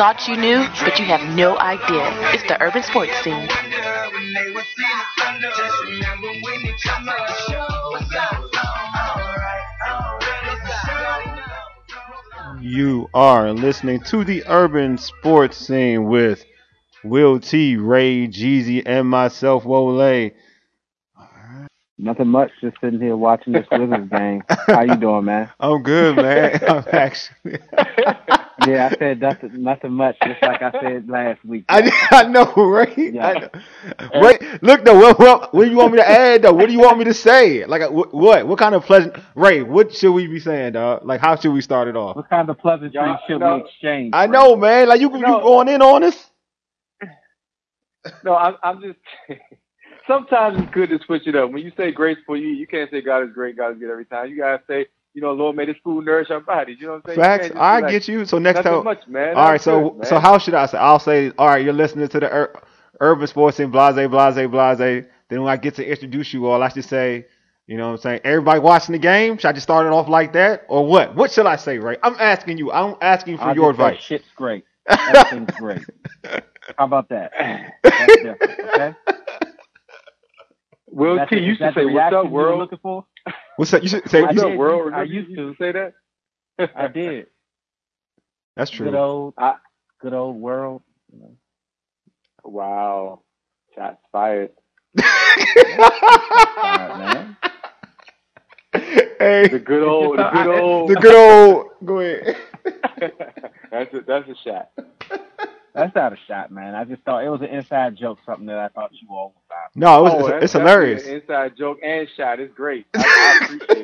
thought you knew, but you have no idea. It's the urban sports scene. You are listening to the Urban Sports Scene with Will T, Ray, Jeezy, and myself, Wole. Nothing much. Just sitting here watching this Wizards game. How you doing, man? I'm good, man. I'm actually. Yeah, I said nothing much, just like I said last week. I know, right? Yeah. I know. Ray, look though. What do you want me to add though? What do you want me to say? Like what? What kind of pleasant? Ray, what should we be saying, dog? Like how should we start it off? What kind of pleasantries should we exchange? I know, man. Like you going in on us? No, I'm just. Sometimes it's good to switch it up. When you say grace for you, you can't say God is great, God is good every time. You gotta say, Lord, may this food nourish our bodies. You know what I'm saying? Facts. I get you. So next time. Much, man. All right. So how should I say? I'll say, all right. You're listening to the Urban Sports and blase, blase, blase. Then when I get to introduce you all, I should say, you know what I'm saying? Everybody watching the game. Should I just start it off like that, or what? What should I say, Ray? I'm asking you. I'm asking for your advice. Shit's great. Everything's great. How about that? That's different. Okay. Will T used to say, "What's up, world?" Looking for? What's up? You should say, "What's up, world?" I used to say that. I did. That's true. Good old world. Wow, shots fired. Man. Hey, the good old. Go ahead. That's a shot. That's not a shot, man. I just thought it was an inside joke, something that I thought you all would find. No, it's hilarious. An inside joke and shot. It's great. I appreciate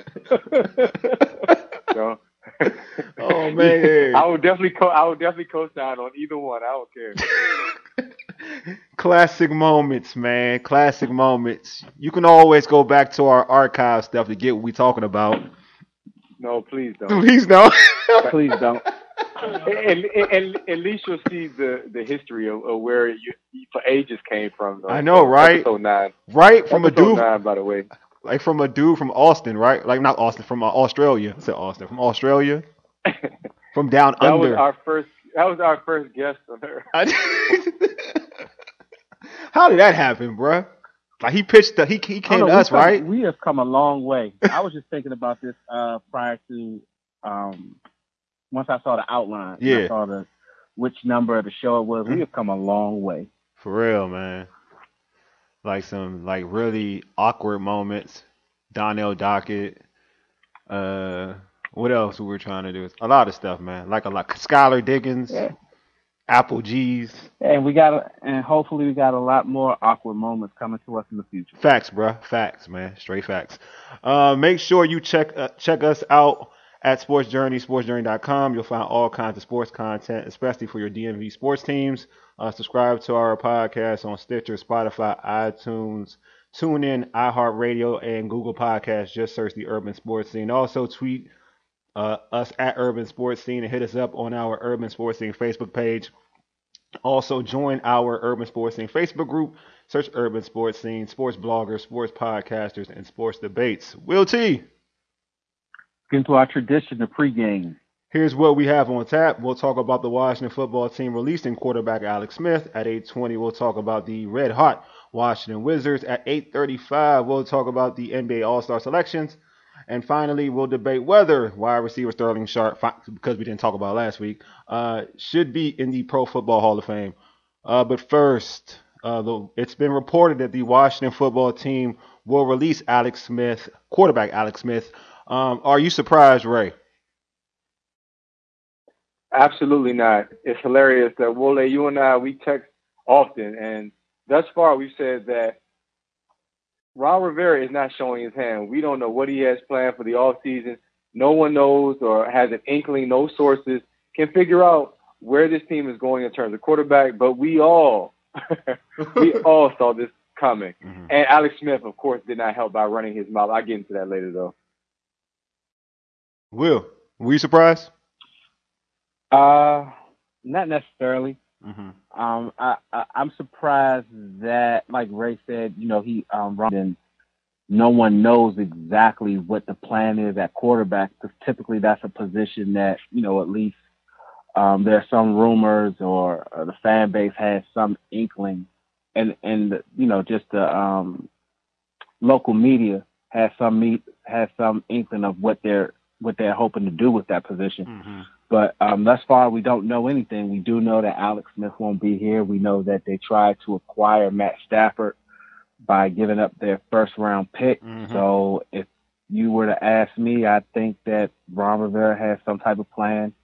that. So, oh man, I would definitely co-sign on either one. I don't care. Classic moments, man. Classic moments. You can always go back to our archive stuff to get what we're talking about. No, please don't. Please don't. Please don't. At least you'll see the history of where you for ages came from. Though. I know, right? Episode 9. Right? From Episode a dude. 9, by the way. Like from a dude from Austin, right? Like not Austin, from Australia. I said Austin. From Australia. From down under. That was our first guest on her. How did that happen, bruh? Like he pitched he came to us, right? We have come a long way. I was just thinking about this prior to once I saw the outline. Yeah. I saw which number of the show it was. We have come a long way. For real, man. Like some really awkward moments. Donnell Dockett. What else we were trying to do? A lot of stuff, man. Like a lot. Skylar Diggins. Yeah. Apple G's. And hopefully we got a lot more awkward moments coming to us in the future. Facts, bruh. Facts, man. Straight facts. Make sure you check us out at sportsjourney.com. You'll find all kinds of sports content, especially for your DMV sports teams. Subscribe to our podcast on Stitcher, Spotify, iTunes, TuneIn, iHeartRadio, and Google Podcasts. Just search the Urban Sports Scene. Also, tweet us at Urban Sports Scene and hit us up on our Urban Sports Scene Facebook page. Also, join our Urban Sports Scene Facebook group. Search Urban Sports Scene, sports bloggers, sports podcasters, and sports debates. Will T. Into our tradition of pregame. Here's what we have on tap. We'll talk about the Washington football team releasing quarterback Alex Smith. At 8:20, we'll talk about the red-hot Washington Wizards. At 8:35, we'll talk about the NBA All-Star selections. And finally, we'll debate whether wide receiver Sterling Sharp, because we didn't talk about last week, should be in the Pro Football Hall of Fame. But first, it's been reported that the Washington football team will release quarterback Alex Smith. Are you surprised, Ray? Absolutely not. It's hilarious that Wole, you and I, we text often, and thus far we've said that Ron Rivera is not showing his hand. We don't know what he has planned for the offseason. No one knows or has an inkling. No sources can figure out where this team is going in terms of quarterback, but we all saw this coming. Mm-hmm. And Alex Smith, of course, did not help by running his mouth. I'll get into that later, though. Will, were you surprised? Not necessarily. Mm-hmm. I'm surprised that, like Ray said, he and no one knows exactly what the plan is at quarterback, because typically that's a position that at least There are some rumors, or the fan base has some inkling, and just the local media has some inkling of what they're hoping to do with that position. Mm-hmm. But thus far, we don't know anything. We do know that Alex Smith won't be here. We know that they tried to acquire Matt Stafford by giving up their first-round pick. Mm-hmm. So if you were to ask me, I think that Ron Rivera has some type of plan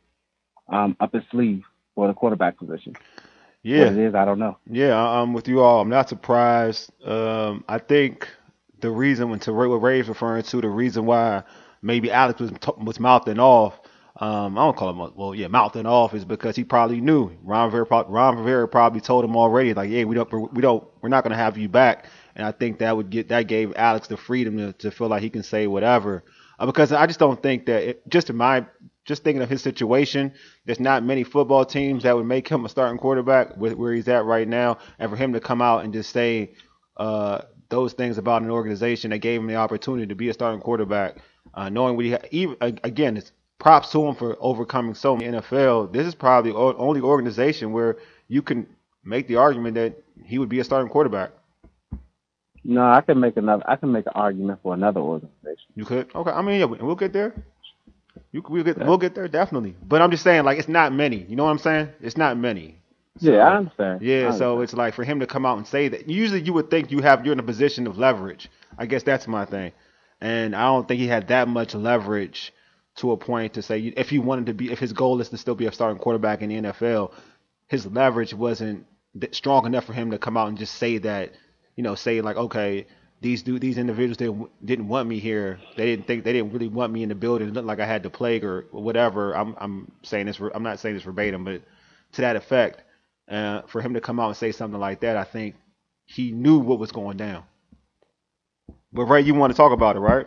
up his sleeve for the quarterback position. Yeah. What it is, I don't know. Yeah, I'm with you all. I'm not surprised. I think the reason what Ray's referring to, the reason why maybe Alex was mouthing off, I don't call him mouthing off, is because he probably knew Ron Rivera probably told him already, like, yeah, we're not gonna have you back. And I think that gave Alex the freedom to feel like he can say whatever. Because I just don't think that just thinking of his situation, there's not many football teams that would make him a starting quarterback where he's at right now, and for him to come out and just say those things about an organization that gave him the opportunity to be a starting quarterback, knowing what again, it's props to him for overcoming so many in the NFL. This is probably the only organization where you can make the argument that he would be a starting quarterback. No, I can make an argument for another organization. You could? Okay. I mean, yeah, we'll get there. We'll get there, definitely. But I'm just saying, like, it's not many. You know what I'm saying? It's not many. So, yeah, I understand. Yeah, so it's like for him to come out and say that. Usually you would think you're in a position of leverage. I guess that's my thing. And I don't think he had that much leverage to a point to say if his goal is to still be a starting quarterback in the NFL, his leverage wasn't strong enough for him to come out and just say that, say like, okay, these individuals didn't want me here. They didn't really want me in the building. It looked like I had the plague or whatever. I'm saying this. I'm not saying this verbatim, but to that effect, for him to come out and say something like that, I think he knew what was going down. But Ray, you want to talk about it, right?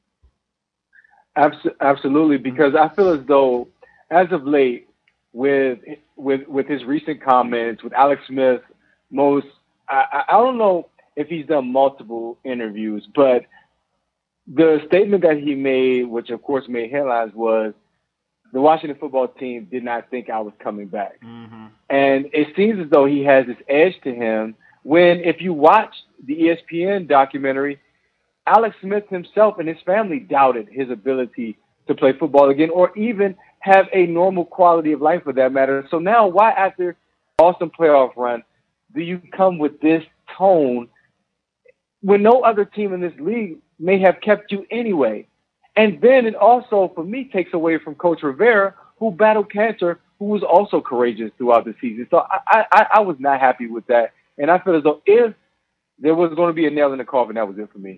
Absolutely, because I feel as though, as of late, with his recent comments with Alex Smith, I don't know if he's done multiple interviews, but the statement that he made, which of course made headlines, was the Washington football team did not think I was coming back. Mm-hmm. And it seems as though he has this edge to him when, if you watch the ESPN documentary, Alex Smith himself and his family doubted his ability to play football again, or even have a normal quality of life for that matter. So now, why, after awesome playoff run, do you come with this tone when no other team in this league may have kept you anyway? And then it also, for me, takes away from Coach Rivera, who battled cancer, who was also courageous throughout the season. So I was not happy with that. And I feel as though if there was going to be a nail in the coffin, that was it for me.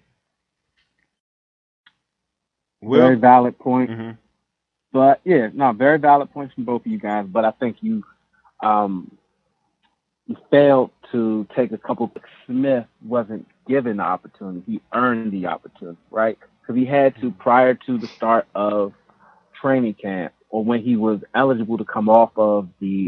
Very valid point. Mm-hmm. But, very valid points from both of you guys. But I think you failed to take a couple. Smith wasn't given the opportunity. He earned the opportunity, right? Because he had to, prior to the start of training camp, or when he was eligible to come off of the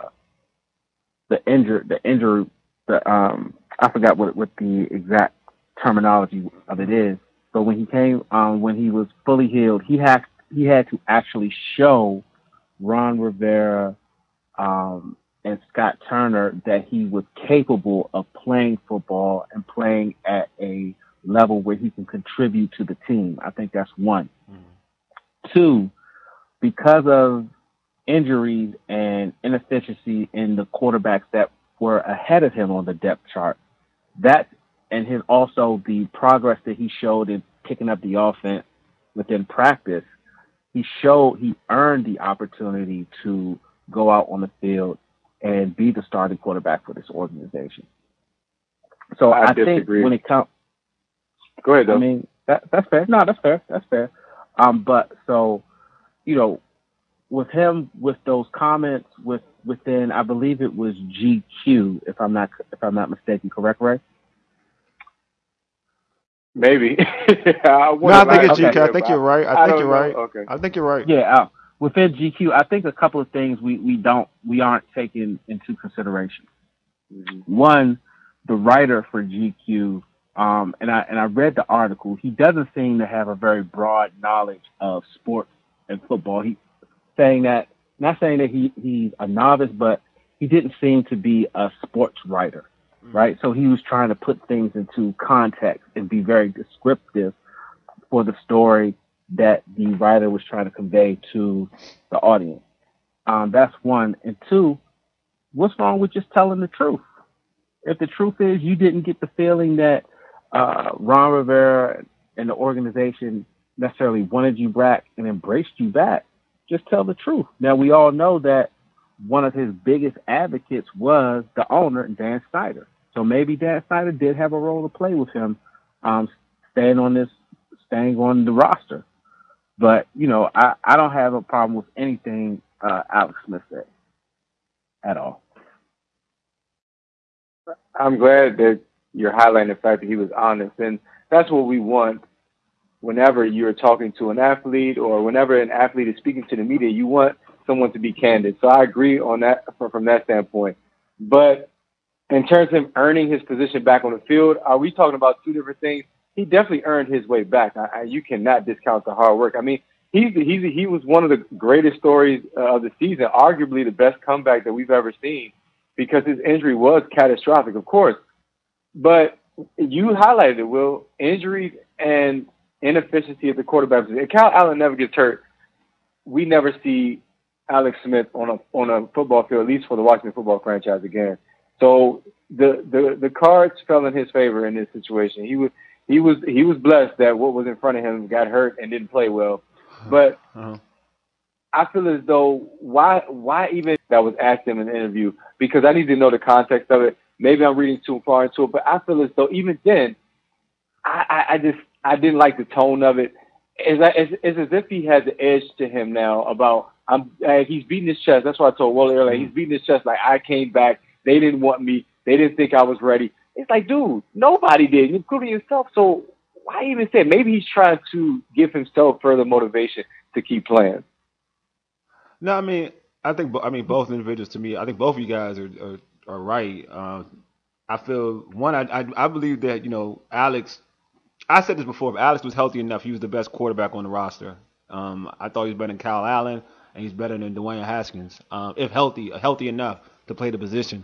injury, I forgot what the exact terminology of it is. But when he came, when he was fully healed, he had to actually show Ron Rivera and Scott Turner that he was capable of playing football and playing at a level where he can contribute to the team. I think that's one. Mm-hmm. Two, because of injuries and inefficiency in the quarterbacks that were ahead of him on the depth chart, and also the progress that he showed in picking up the offense within practice, he earned the opportunity to go out on the field and be the starting quarterback for this organization. So I think when it comes, go ahead, though. I mean, that's fair. No, that's fair. That's fair. But so, with him, with those comments within, I believe it was GQ, if I'm not mistaken. Correct, Ray? Maybe. I think it's GQ. I think you're right. I think you're right. Okay. I think you're right. Yeah. Within GQ, I think a couple of things we aren't taking into consideration. Mm-hmm. One, the writer for GQ, and I read the article. He doesn't seem to have a very broad knowledge of sports and football. He's saying that not saying that he's a novice, but he didn't seem to be a sports writer, right? So he was trying to put things into context and be very descriptive for the story that the writer was trying to convey to the audience. That's one. And two, what's wrong with just telling the truth? If the truth is you didn't get the feeling that Ron Rivera and the organization necessarily wanted you back and embraced you back, just tell the truth. Now, we all know that one of his biggest advocates was the owner, Dan Snyder. So maybe Dan Snyder did have a role to play with him staying on the roster. But, I don't have a problem with anything Alex Smith said at all. I'm glad that you're highlighting the fact that he was honest, and that's what we want. Whenever you're talking to an athlete or whenever an athlete is speaking to the media, you want someone to be candid. So I agree on that from that standpoint. But in terms of him earning his position back on the field, are we talking about two different things? He definitely earned his way back. You cannot discount the hard work. I mean, he was one of the greatest stories of the season, arguably the best comeback that we've ever seen, because his injury was catastrophic, of course. But you highlighted it, Will. Injuries and inefficiency at the quarterback position. If Kyle Allen never gets hurt, we never see Alex Smith on a football field, at least for the Washington football franchise again. So the cards fell in his favor in this situation. He was blessed that what was in front of him got hurt and didn't play well. But I feel as though why even that was asked him in the interview, because I need to know the context of it. Maybe I'm reading too far into it, but I feel as though even then, I didn't like the tone of it. It's as if he has the edge to him now about he's beating his chest. That's what I told Wally earlier. He's beating his chest like, I came back. They didn't want me. They didn't think I was ready. It's like, dude, nobody did, including yourself. So why even say it? Maybe he's trying to give himself further motivation to keep playing. No, I think both individuals, to me, I think both of you guys are right. I feel I believe that Alex. I said this before. If Alex was healthy enough, he was the best quarterback on the roster. I thought he was better than Kyle Allen, and he's better than Dwayne Haskins. If healthy enough to play the position.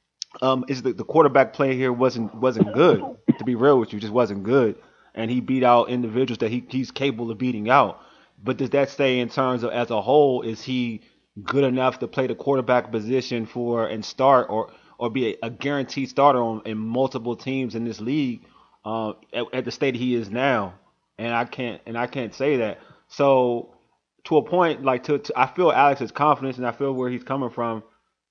Is the quarterback play here wasn't good. To be real with you, just wasn't good, and he beat out individuals that he's capable of beating out. But does that say in terms of as a whole, is he good enough to play the quarterback position and start or be a guaranteed starter in multiple teams in this league at the state he is now? And I can't say that. So to a point, like I feel Alex's confidence, and I feel where he's coming from.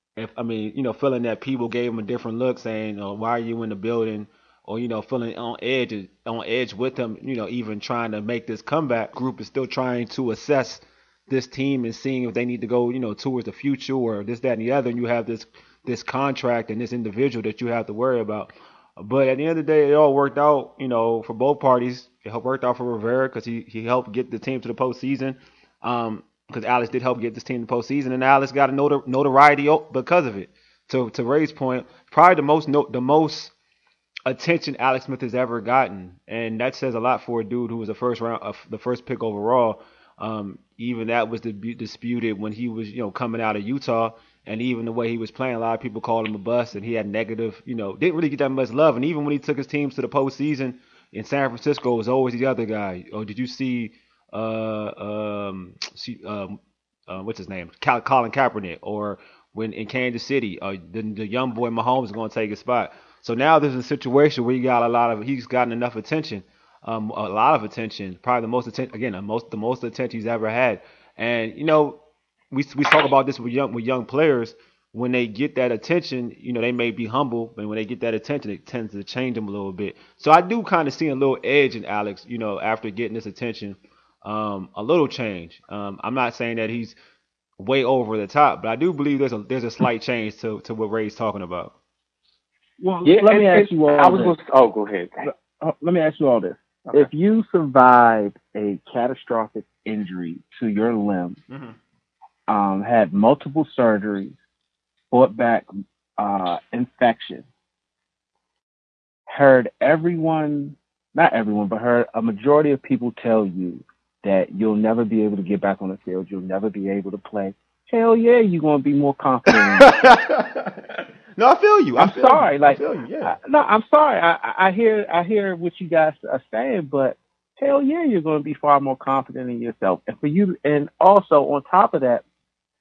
Feeling that people gave him a different look, saying, why are you in the building? Or, feeling on edge with him, even trying to make this comeback. Group is still trying to assess this team and seeing if they need to go, towards the future or this, that, and the other. And you have this contract and this individual that you have to worry about. But at the end of the day, it all worked out, for both parties. It worked out for Rivera because he helped get the team to the postseason. Because Alex did help get this team to the postseason, and Alex got a notoriety because of it. To Ray's point, probably the most attention Alex Smith has ever gotten, and that says a lot for a dude who was the first pick overall. Even that was disputed when he was coming out of Utah, and even the way he was playing, a lot of people called him a bust, and he had negative, didn't really get that much love. And even when he took his teams to the postseason in San Francisco, it was always the other guy. Or did you see? What's his name? Colin Kaepernick, or when in Kansas City, the young boy Mahomes is going to take his spot. So now there's a situation where he's gotten enough attention, a lot of attention, probably the most attention, again, the most attention he's ever had. And we talk about this with young players. When they get that attention, they may be humble, but when they get that attention, it tends to change them a little bit. So I do kind of see a little edge in Alex, after getting this attention. A little change. I'm not saying that he's way over the top, but I do believe there's a slight change to what Ray's talking about. Well, let me ask you all this. Go ahead. Let me ask you all this. Okay. If you survived a catastrophic injury to your limb, had multiple surgeries, fought back infection, heard not everyone, but heard a majority of people tell you that you'll never be able to get back on the field, you'll never be able to play, hell yeah, you're gonna be more confident in yourself. No, I feel you. I'm sorry, I like feel you. Yeah. no, I'm sorry. I hear what you guys are saying, but hell yeah, you're going to be far more confident in yourself. And for you, and also on top of that,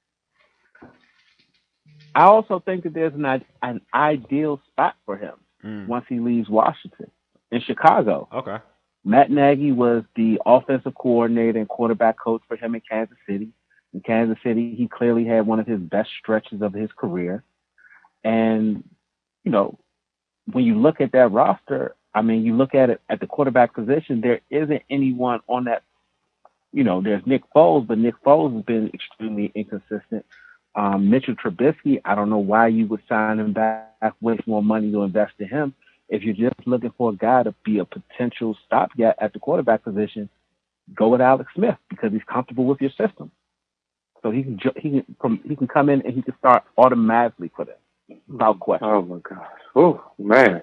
I also think that there's an ideal spot for him once he leaves Washington in Chicago. Okay. Matt Nagy was the offensive coordinator and quarterback coach for him in Kansas City. In Kansas City, he clearly had one of his best stretches of his career. And, you know, when you look at that roster, I mean, you look at it at the quarterback position, there isn't anyone on that. You know, there's Nick Foles, but Nick Foles has been extremely inconsistent. Mitchell Trubisky, I don't know why you would sign him back, waste more money to invest in him. If you're just looking for a guy to be a potential stopgap at the quarterback position, go with Alex Smith because he's comfortable with your system. So he can come in and he can start automatically for them without question. Oh my gosh! Oh man,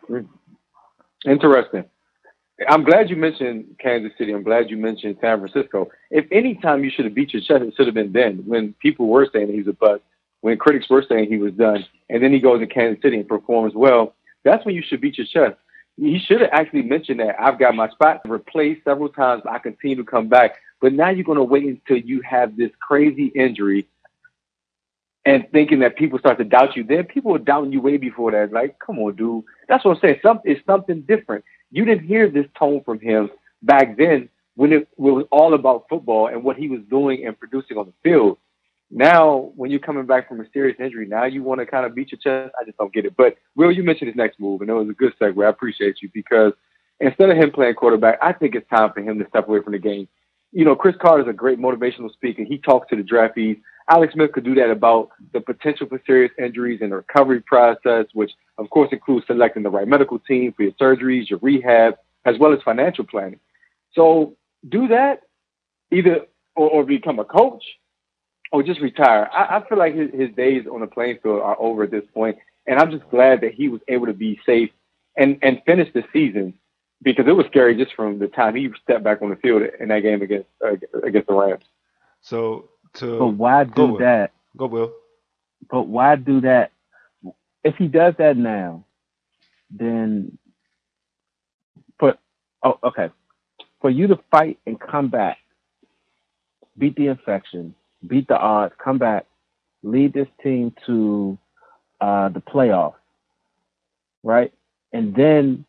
interesting. I'm glad you mentioned Kansas City. I'm glad you mentioned San Francisco. If any time you should have beat your chest, it should have been then, when people were saying he's a bust, when critics were saying he was done, and then he goes to Kansas City and performs well. That's when you should beat your chest. He should have actually mentioned that I've got my spot replaced several times, but I continue to come back. But now you're going to wait until you have this crazy injury and thinking that people start to doubt you. Then people were doubting you way before that. Like, come on, dude. That's what I'm saying. It's something different. You didn't hear this tone from him back then when it was all about football and what he was doing and producing on the field. Now, when you're coming back from a serious injury, now you want to kind of beat your chest. I just don't get it. But, Will, you mentioned his next move, and it was a good segue. I appreciate you because instead of him playing quarterback, I think it's time for him to step away from the game. You know, Chris Carter is a great motivational speaker. He talks to the draftees. Alex Smith could do that about the potential for serious injuries and the recovery process, which, of course, includes selecting the right medical team for your surgeries, your rehab, as well as financial planning. So do that either or become a coach or just retire. I feel like his days on the playing field are over at this point, and I'm just glad that he was able to be safe and finish the season because it was scary just from the time he stepped back on the field in that game against the Rams. But why do that? Go, Will. But why do that? If he does that now, then for you to fight and come back, beat the infection, beat the odds, come back, lead this team to the playoffs, right? And then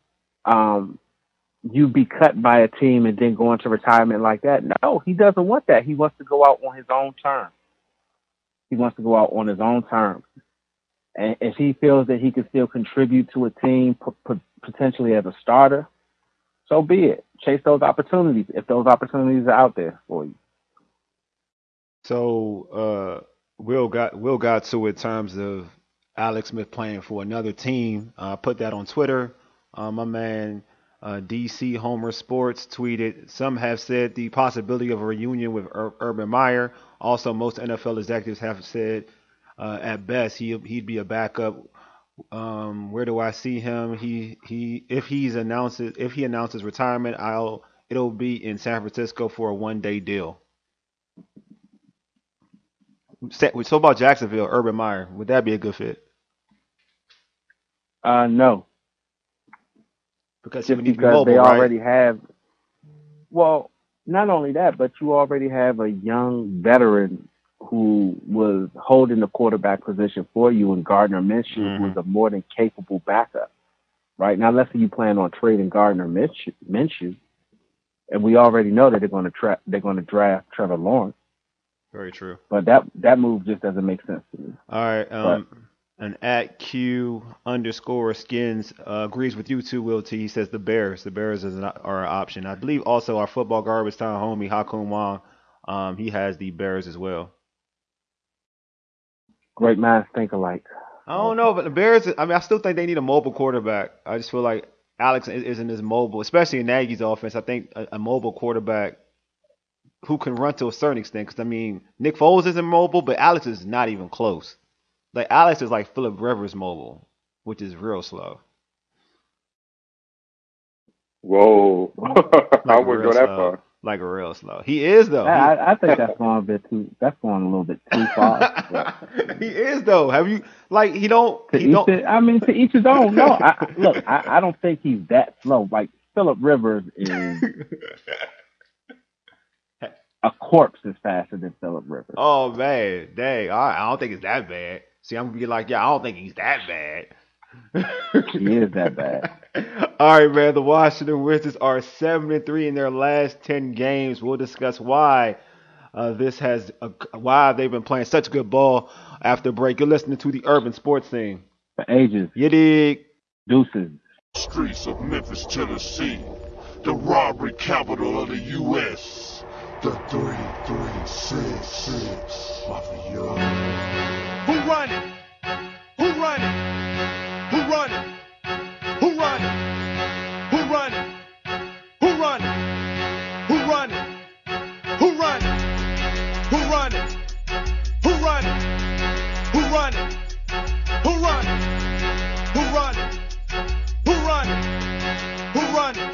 you be cut by a team and then go into retirement like that. No, he doesn't want that. He wants to go out on his own terms. He wants to go out on his own terms. And if he feels that he can still contribute to a team potentially as a starter, so be it. Chase those opportunities if those opportunities are out there for you. So Will got to in terms of Alex Smith playing for another team. Put that on Twitter. My man DC Homer Sports tweeted, some have said the possibility of a reunion with Urban Meyer. Also, most NFL executives have said at best he'd be a backup. Where do I see him? If he announces retirement, it'll be in San Francisco for a one-day deal. So about Jacksonville, Urban Meyer, would that be a good fit? No. Because they already have. Well, not only that, but you already have a young veteran who was holding the quarterback position for you in Gardner Minshew, who was a more than capable backup. Right now, let's say you plan on trading Gardner Minshew, and we already know that they're going to draft Trevor Lawrence. Very true. But that move just doesn't make sense to me. All right. And at Q_skins agrees with you too, Will T. He says the Bears. The Bears are an option. I believe also our football garbage time homie Hakum Wong, he has the Bears as well. Great minds think alike. I don't know, but the Bears, I still think they need a mobile quarterback. I just feel like Alex isn't as mobile, especially in Nagy's offense. I think a mobile quarterback who can run to a certain extent. Because, Nick Foles isn't mobile, but Alex is not even close. Like, Alex is like Phillip Rivers mobile, which is real slow. Whoa. I wouldn't go that far. like real slow. He is though. I think that's going a bit too. That's going a little bit too far. But He is though. Have you like he don't to he don't to each his own. No, I don't think he's that slow. Like Phillip Rivers is a corpse is faster than Phillip Rivers. Oh man, dang. All right, I don't think it's that bad. See, I'm gonna be like, yeah, I don't think he's that bad. He is that bad. All right, man. The Washington Wizards are 7-3 in their last 10 games. We'll discuss why why they've been playing such good ball after break. You're listening to the Urban Sports Scene. For ages. You dig? Deuces. Streets of Memphis, Tennessee, the robbery capital of the U.S. The 336 Mafia. Who run it? Who run it? Who run it? Who run it? Who run it? Who run it? Who run it? Who run it? Who run it? Who run it? Who run it? Who run it? Who run it? Who run it? Who run it?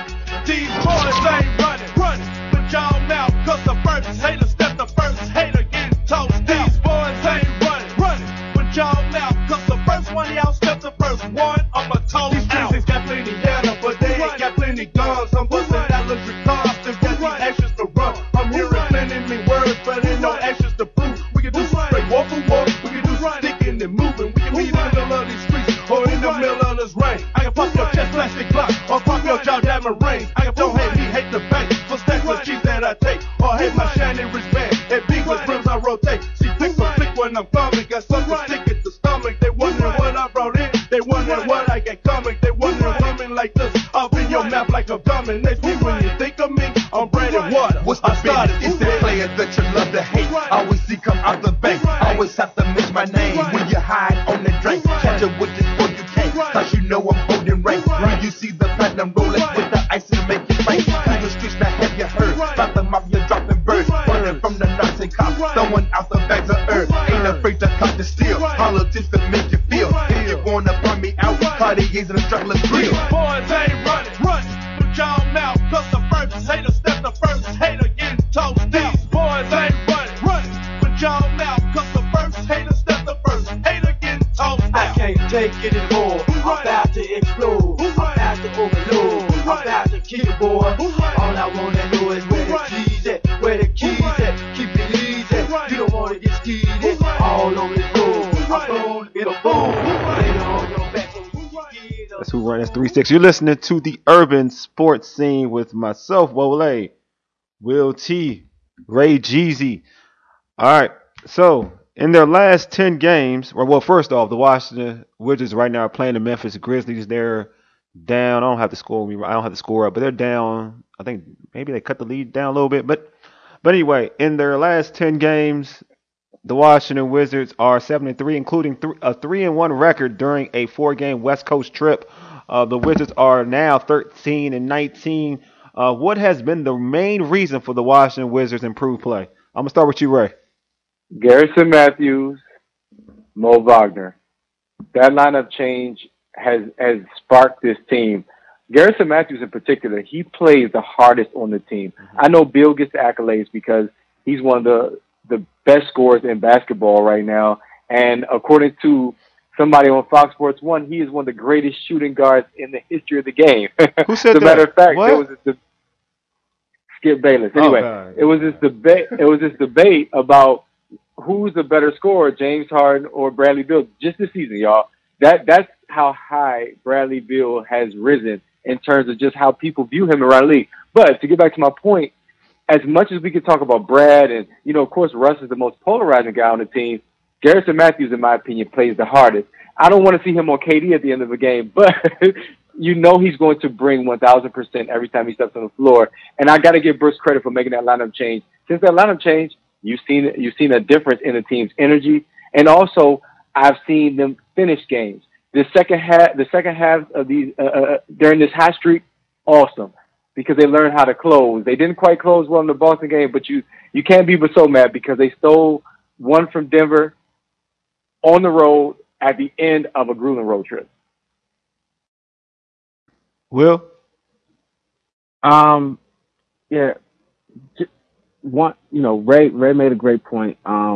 These boys ain't running. But y'all mouth, cause the first hater step the first hater getting toast. These boys ain't running. But y'all mouth, cause the first one y'all step the first one, I'ma toast out. These got plenty data, but they ain't got plenty guns. I'm busting that luxury cars, still got these actions to run. I'm hearing plenty words, but ain't no actions to prove. We can do straight walk for walk, we can do sticking and moving. We can be in the middle of these streets, or in the middle of this rain. I can pop your chest plastic block, or pop your jaw diamond ring. I can don't hate me, hate the bank, for stacks of cheese that I take, or hate my shiny wristband, and big with rims I rotate. See, flick for flick when I'm coming, got something sick at the stomach. They wondering what I brought in, they wondering what I got coming. They wondering coming like this, up in your mouth like a gummin'. They see when you think of me, I'm bread and water. What's the business? It's the player that you love to hate. Always see come out the bank. Always have to miss my name when you hide on the drink. Catch it with this boy you can't, cause you know I'm holding rank. When you see the platinum Rolex with the ice and make it rain. Through the streets now have you heard about the mafia dropping birds, running from the Nazi cops, throwing out the bags of earth. Ain't afraid to cut the steel. Politics to make you feel. If you wanna burn me out, Cartier's and the struggler's real. Boys ain't running. But y'all mouth, cause the first hater step the first hater getting toast. These boys ain't running. But y'all mouth, cause the first hater step the first hater getting toast. I can't take it anymore. I'm about to explode. I'm about to overload. I'm about to kill it, boy. All I wanna know is where the keys at, where the keys at. Keep it easy. You don't wanna get skeezy. All over the road. I'm bold, it'll boom. Later on your back. That's who run. That's 3-6. You're listening to the Urban Sports Scene with myself, Wole, Will T, Ray Jeezy. All right. So in their last 10 games, well, first off, the Washington Wizards right now are playing the Memphis Grizzlies. They're down. I don't have the score up, but they're down. I think maybe they cut the lead down a little bit, but anyway, in their last 10 games, the Washington Wizards are 7-3, including a 3-1 record during a 4-game West Coast trip. The Wizards are now 13-19. What has been the main reason for the Washington Wizards' improved play? I'm gonna start with you, Ray. Garrison Matthews, Mo Wagner. That lineup change has sparked this team. Garrison Matthews in particular, he plays the hardest on the team. I know Bill gets the accolades because he's one of the best scorers in basketball right now. And according to somebody on Fox Sports 1, he is one of the greatest shooting guards in the history of the game. Who said As a matter of fact, what? there was this Skip Bayless. Anyway, it was this debate about who's the better scorer, James Harden or Bradley Beal, just this season, y'all. That's how high Bradley Beal has risen in terms of just how people view him around the league. But to get back to my point, as much as we could talk about Brad and, of course, Russ is the most polarizing guy on the team, Garrison Matthews, in my opinion, plays the hardest. I don't want to see him on KD at the end of the game, but he's going to bring 1,000% every time he steps on the floor. And I got to give Bruce credit for making that lineup change. Since that lineup change, you've seen a difference in the team's energy, and also I've seen them finish games. The second half of these during this hot streak, awesome, because they learned how to close. They didn't quite close well in the Boston game, but you can't be but so mad because they stole one from Denver on the road at the end of a grueling road trip. Will? Yeah, Ray made a great point.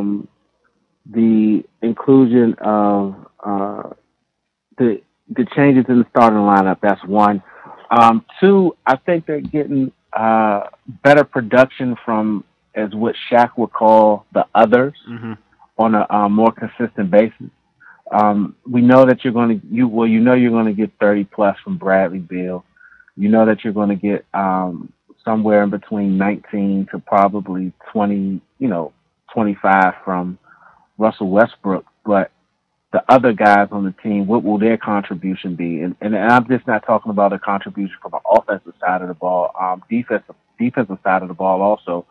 The inclusion of the changes in the starting lineup. That's one. Two, I think they're getting better production from, as what Shaq would call, the others on a more consistent basis. We know that you're going to get 30 plus from Bradley Beal. You know that you're going to get somewhere in between 19 to probably 20, 25 from Russell Westbrook. But the other guys on the team, what will their contribution be? And I'm just not talking about a contribution from an offensive side of the ball. Defensive side of the ball also.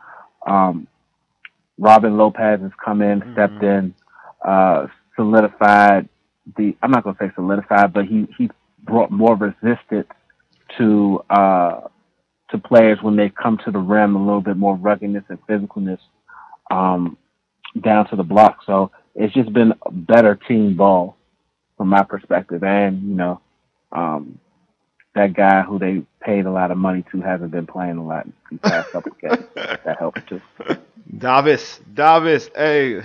Robin Lopez has come in, stepped in, solidified I'm not going to say solidified, but he brought more resistance to players when they come to the rim, a little bit more ruggedness and physicalness down to the block. So it's just been a better team ball from my perspective. And, that guy who they paid a lot of money to hasn't been playing a lot in the past couple of games. That helps too. Davis, hey.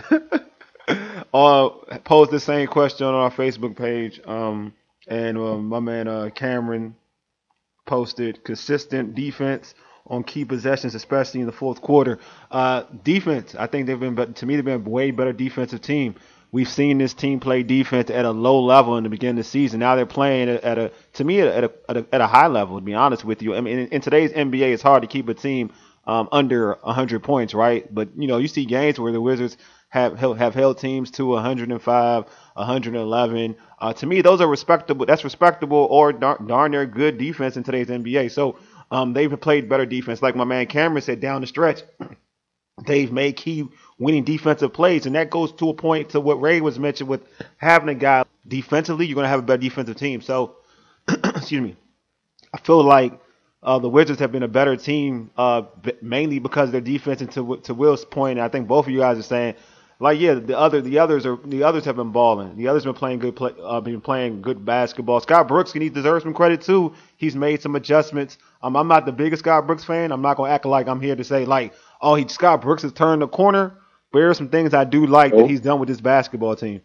Posed the same question on our Facebook page. And my man Cameron posted consistent defense on key possessions, especially in the fourth quarter. Defense, I think they've been a way better defensive team. We've seen this team play defense at a low level in the beginning of the season. Now they're playing at a high level, to be honest with you. I mean, in today's NBA, it's hard to keep a team under 100 points, right? But, you see games where the Wizards have held teams to 105, 111. To me, those are respectable. That's respectable or darn near good defense in today's NBA. So they've played better defense. Like my man Cameron said, down the stretch, they've made key winning defensive plays. And that goes to a point to what Ray was mentioned with having a guy defensively, you're going to have a better defensive team. So, excuse me, I feel like the Wizards have been a better team mainly because of their defense. And to Will's point, and I think both of you guys are saying, the others have been balling. The others have been playing good basketball. Scott Brooks, he deserves some credit too. He's made some adjustments. I'm not the biggest Scott Brooks fan. I'm not gonna act like I'm here to say Scott Brooks has turned the corner. But there are some things I do like that he's done with this basketball team.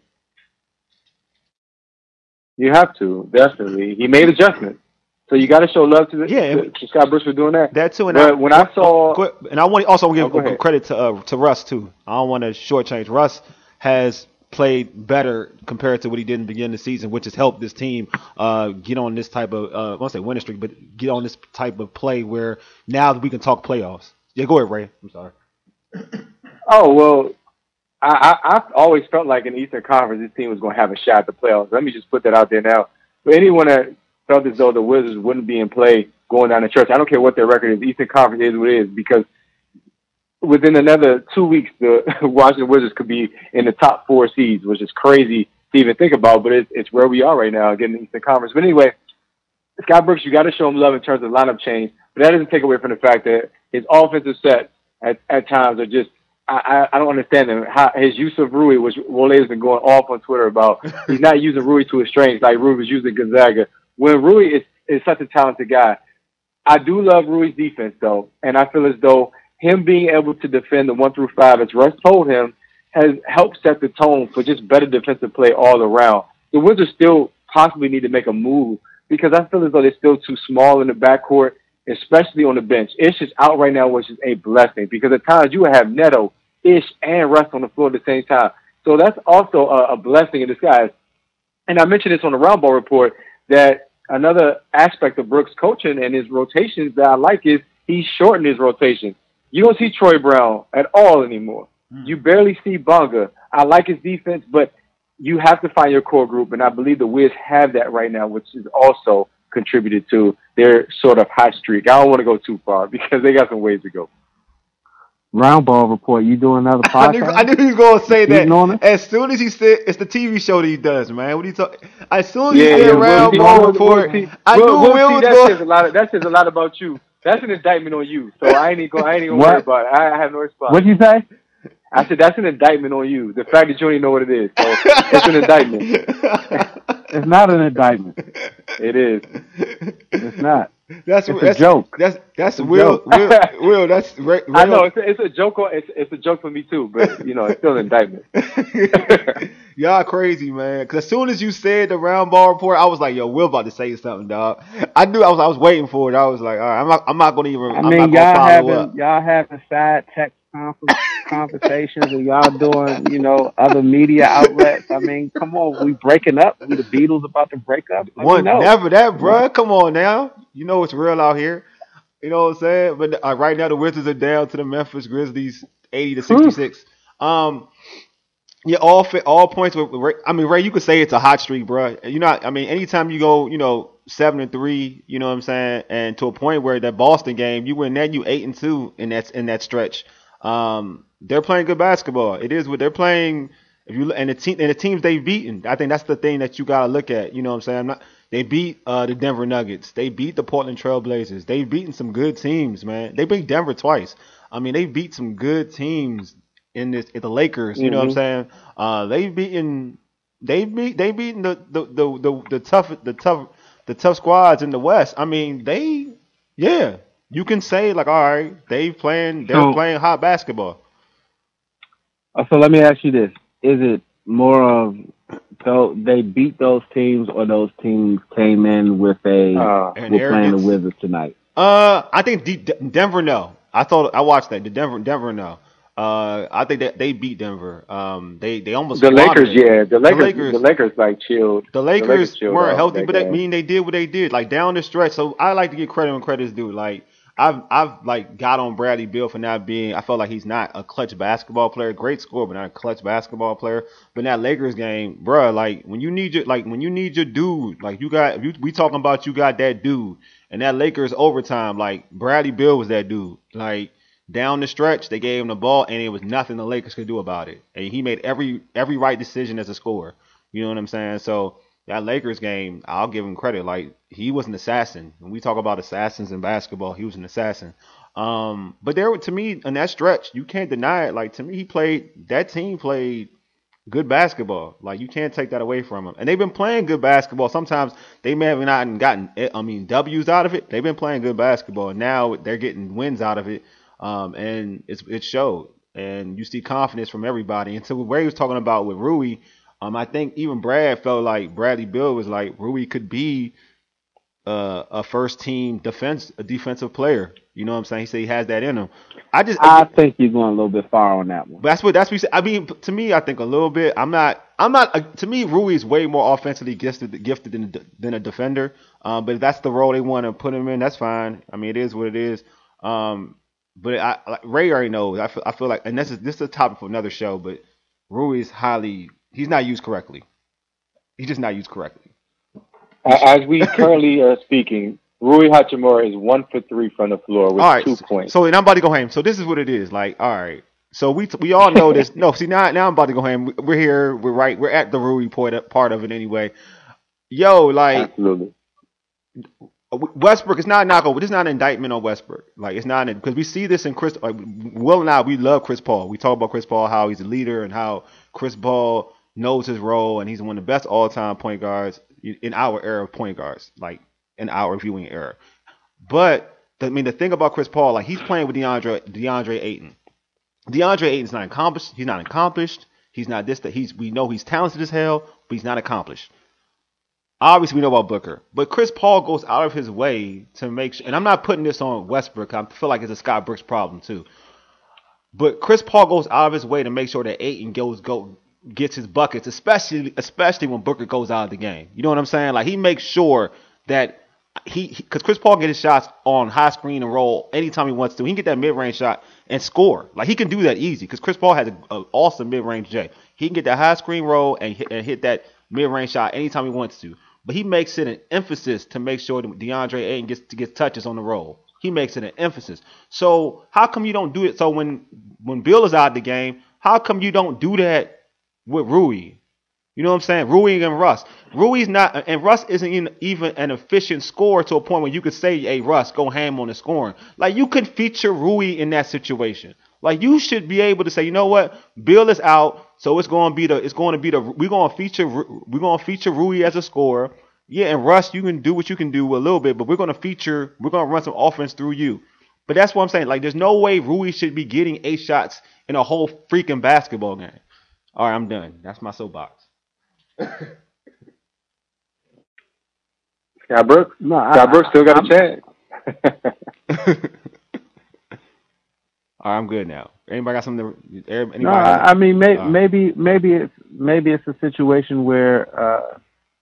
You have to, definitely. He made adjustments. So you got to show love to Scott Brooks for doing that. That too. And I want to give credit to Russ too. I don't want to shortchange. Russ has played better compared to what he did in the beginning of the season, which has helped this team get on this type of I won't say winning streak, but get on this type of play where now we can talk playoffs. Yeah, go ahead, Ray. I'm sorry. Oh well, I've always felt like in the Eastern Conference this team was going to have a shot at the playoffs. Let me just put that out there now. But anyone that felt as though the Wizards wouldn't be in play going down the stretch, I don't care what their record is. Eastern Conference is what it is, because within another 2 weeks, the Washington Wizards could be in the top 4 seeds, which is crazy to even think about, but it's where we are right now, getting the Eastern Conference. But anyway, Scott Brooks, you got to show him love in terms of lineup change, but that doesn't take away from the fact that his offensive sets at times are just, I don't understand them. His use of Rui, which Wole has been going off on Twitter about, he's not using Rui to his strengths like Rui was using Gonzaga. When Rui is such a talented guy. I do love Rui's defense, though, and I feel as though him being able to defend the 1 through 5, as Russ told him, has helped set the tone for just better defensive play all around. The Wizards still possibly need to make a move because I feel as though they're still too small in the backcourt, especially on the bench. Ish is out right now, which is a blessing because at times you would have Neto, Ish, and Russ on the floor at the same time. So that's also a blessing in disguise. And I mentioned this on the Roundball Report that another aspect of Brooks' coaching and his rotations that I like is he's shortened his rotation. You don't see Troy Brown at all anymore. You barely see Bonga. I like his defense, but you have to find your core group, and I believe the Wiz have that right now, which is also contributed to their sort of hot streak. I don't want to go too far because they got some ways to go. Roundball Report, you doing another podcast? I knew he was going to say that. As soon as he said, it's the TV show that he does, man. What are you talking? As soon as he said Roundball Report, I knew Will was going to. That says a lot about you. That's an indictment on you. So I ain't even going to worry about it. I have no response. What'd you say? I said that's an indictment on you. The fact that you don't even know what it is. So it's an indictment. It's not an indictment. It is. It's not. That's It's a joke. That's It's a Will. joke. Will. That's Ray. I know it's a joke. It's a joke for me too, but it's still an indictment. Y'all crazy, man. Cause as soon as you said the round ball report, I was like, "Yo, Will about to say something, dog." I knew I was waiting for it. I was like, "All right, I'm not gonna even. I I'm mean, not gonna follow up." y'all having side text conversations, and y'all doing, other media outlets. I mean, come on, we breaking up. We the Beatles about to break up. Let me One, know. never that, bruh. Come on now. You know it's real out here. You know what I'm saying? But right now the Wizards are down to the Memphis Grizzlies, 80-66. Yeah, all points with Ray. I mean, Ray, you could say it's a hot streak, bro. I mean, anytime you go, 7-3, you know what I'm saying, and to a point where that Boston game, you win that, you 8-2 in that stretch. They're playing good basketball. It is what they're playing. If you and the teams they've beaten, I think that's the thing that you gotta look at. You know what I'm saying? They beat the Denver Nuggets. They beat the Portland Trail Blazers. They've beaten some good teams, man. They beat Denver twice. I mean, they beat some good teams in the Lakers. You know what I'm saying? They've beaten the tough squads in the West. I mean, you can say like, all right, they're playing hot basketball. So let me ask you this: is it more of they beat those teams, or those teams came in with we're playing the arrogance. Wizards tonight? I think Denver no. I watched that. The Denver no. I think that they beat Denver. They almost the Lakers, it. The Lakers like chilled. The Lakers chilled weren't healthy, but game. that mean they did what they did. Like down the stretch. So I like to give credit when credit's due. Like I've like got on Bradley Beal for not being. I felt like he's not a clutch basketball player. Great scorer, but not a clutch basketball player. But in that Lakers game, bruh, like when you need your dude, like we talking about you got that dude. And that Lakers overtime, like Bradley Beal was that dude. Like down the stretch, they gave him the ball, and it was nothing the Lakers could do about it. And he made every right decision as a scorer. You know what I'm saying? So that Lakers game, I'll give him credit. Like he was an assassin. When we talk about assassins in basketball, he was an assassin. But to me, in that stretch, you can't deny it. Like to me, that team played good basketball. Like you can't take that away from them. And they've been playing good basketball. Sometimes they may have not gotten W's out of it. They've been playing good basketball. And now they're getting wins out of it. And it showed. And you see confidence from everybody. And so where he was talking about with Rui, I think even Brad felt like Bradley Beal was like Rui could be a first team defensive player. You know what I'm saying? He said he has that in him. I think you're going a little bit far on that one. That's what he said. I mean, to me, I think a little bit. I'm not. To me, Rui is way more offensively gifted than a defender. But if that's the role they want to put him in, that's fine. I mean, it is what it is. But Ray already knows. I feel like, and this is a topic for another show. But Rui is he's not used correctly. He's just not used correctly. As we currently are speaking, Rui Hachimura is 1 for 3 from the floor with 2 points. So and I'm about to go ham. So this is what it is. Like, all right. So we all know this. No, see now I'm about to go ham. We're here. We're right. We're at the Rui part of it anyway. Yo, like, absolutely. Westbrook is not a knockover. This is not an indictment on Westbrook. Like it's not because we see this in Chris. Like Will and I, we love Chris Paul. We talk about Chris Paul, how he's a leader, and how Chris Paul knows his role, and he's one of the best all-time point guards in our era of point guards, like in our viewing era. But the thing about Chris Paul, like he's playing with DeAndre Ayton. DeAndre Ayton's not accomplished. He's not accomplished. He's not this. We know he's talented as hell, but he's not accomplished. Obviously, we know about Booker, but Chris Paul goes out of his way to make sure, and I'm not putting this on Westbrook. I feel like it's a Scott Brooks problem too. But Chris Paul goes out of his way to make sure that Ayton gets his buckets, especially when Booker goes out of the game. You know what I'm saying? Like he makes sure that because Chris Paul gets his shots on high screen and roll anytime he wants to. He can get that mid-range shot and score. Like he can do that easy because Chris Paul has an awesome mid-range J. He can get that high screen roll and hit that mid-range shot anytime he wants to. But he makes it an emphasis to make sure that DeAndre Ayton gets touches on the roll. He makes it an emphasis. So how come you don't do it? So when Bill is out of the game, how come you don't do that with Rui? You know what I'm saying? Rui and Russ. Rui's not, and Russ isn't even an efficient scorer to a point where you could say, "Hey, Russ, go ham on the scoring." Like you could feature Rui in that situation. Like you should be able to say, you know what, Bill is out, so we're going to feature Rui as a scorer. Yeah, and Russ, you can do what you can do a little bit, but we're gonna run some offense through you. But that's what I'm saying. Like, there's no way Rui should be getting 8 shots in a whole freaking basketball game. All right, I'm done. That's my soapbox. Scott Brooks? No, Scott Brooks still got a chance. All right, I'm good now. Anybody got something? Anybody No, I mean, right. maybe it's a situation where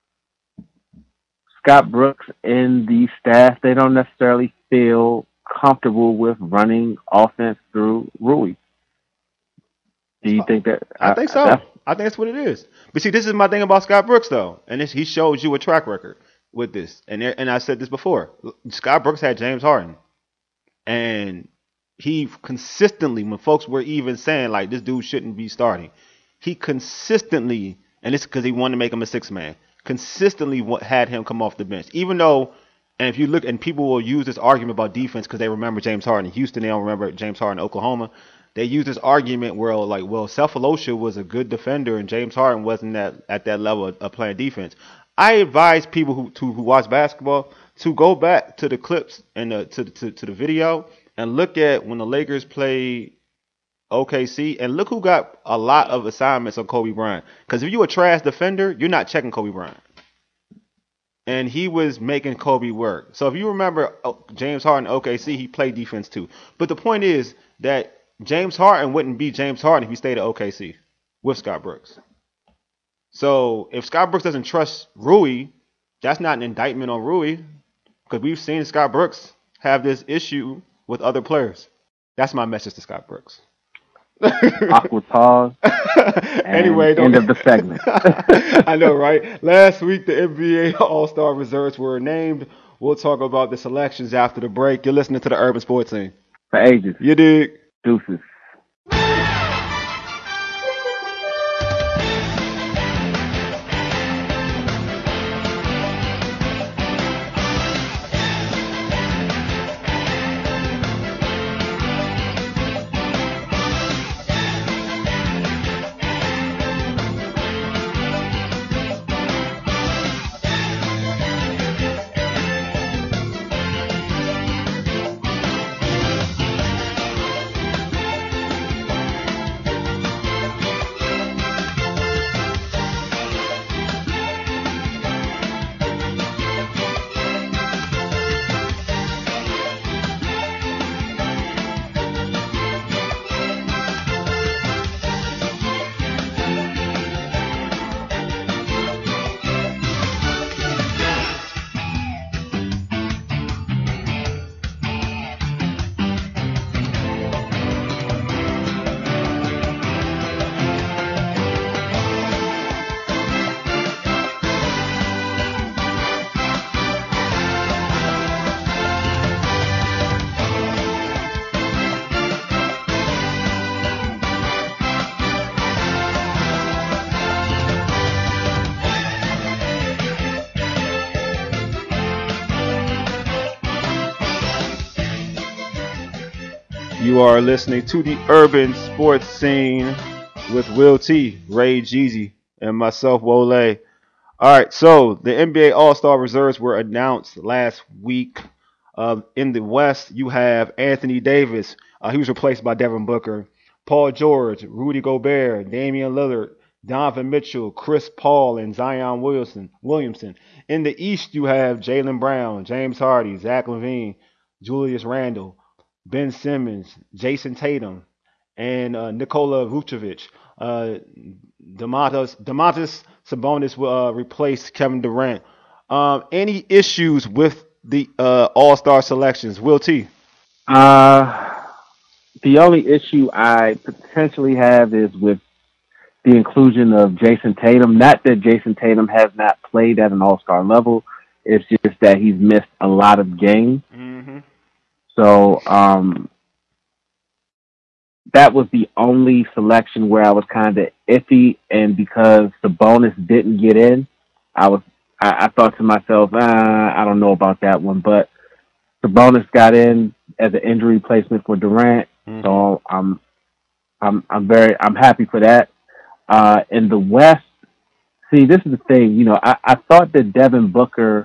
Scott Brooks and the staff, they don't necessarily feel comfortable with running offense through Rui. Do you think that? I think so. I think that's what it is. But see, this is my thing about Scott Brooks, though, and he shows you a track record with this. And I said this before. Scott Brooks had James Harden, and he consistently, when folks were even saying like this dude shouldn't be starting, he consistently, and it's because he wanted to make him a 6-man, consistently had him come off the bench. Even though, and if you look, and people will use this argument about defense because they remember James Harden in Houston, they don't remember James Harden in Oklahoma. They use this argument where like, well, Cephalosha was a good defender and James Harden wasn't at that level of playing defense. I advise people who watch basketball to go back to the clips and to the video and look at when the Lakers played OKC and look who got a lot of assignments on Kobe Bryant. Because if you're a trash defender, you're not checking Kobe Bryant. And he was making Kobe work. So if you remember James Harden OKC, he played defense too. But the point is that James Harden wouldn't be James Harden if he stayed at OKC with Scott Brooks. So if Scott Brooks doesn't trust Rui, that's not an indictment on Rui, because we've seen Scott Brooks have this issue with other players. That's my message to Scott Brooks. Awkward pause. Anyway, end of the segment. I know, right? Last week, the NBA All-Star reserves were named. We'll talk about the selections after the break. You're listening to the Urban Sports Scene. For ages. You dig? Deuces. You are listening to the Urban Sports Scene with Will T, Ray Jeezy, and myself, Wole. All right, so the NBA All-Star reserves were announced last week. In the West, you have Anthony Davis. He was replaced by Devin Booker. Paul George, Rudy Gobert, Damian Lillard, Donovan Mitchell, Chris Paul, and Zion Williamson. In the East, you have Jaylen Brown, James Harden, Zach LaVine, Julius Randle, Ben Simmons, Jason Tatum, and Nikola Vucevic. Domantas Sabonis will replace Kevin Durant. Any issues with the All-Star selections? Will T? The only issue I potentially have is with the inclusion of Jason Tatum. Not that Jason Tatum has not played at an All-Star level. It's just that he's missed a lot of games. Mm-hmm. So that was the only selection where I was kind of iffy, and because Sabonis didn't get in, I thought to myself, I don't know about that one. But Sabonis got in as an injury replacement for Durant, so I'm happy for that. In the West, See, this is the thing. I thought that Devin Booker